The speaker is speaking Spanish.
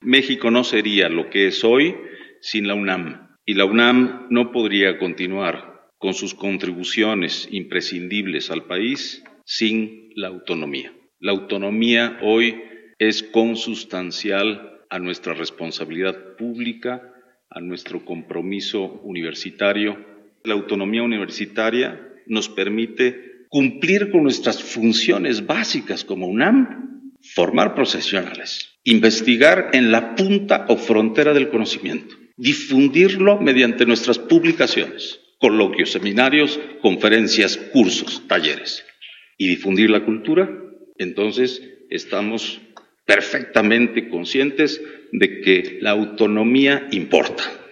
México no sería lo que es hoy sin la UNAM, y la UNAM no podría continuar con sus contribuciones imprescindibles al país sin la autonomía. La autonomía hoy es consustancial a nuestra responsabilidad pública, a nuestro compromiso universitario. La autonomía universitaria nos permite cumplir con nuestras funciones básicas como UNAM, formar profesionales, investigar en la punta o frontera del conocimiento, difundirlo mediante nuestras publicaciones, coloquios, seminarios, conferencias, cursos, talleres, y difundir la cultura. Entonces estamos perfectamente conscientes de que la autonomía importa.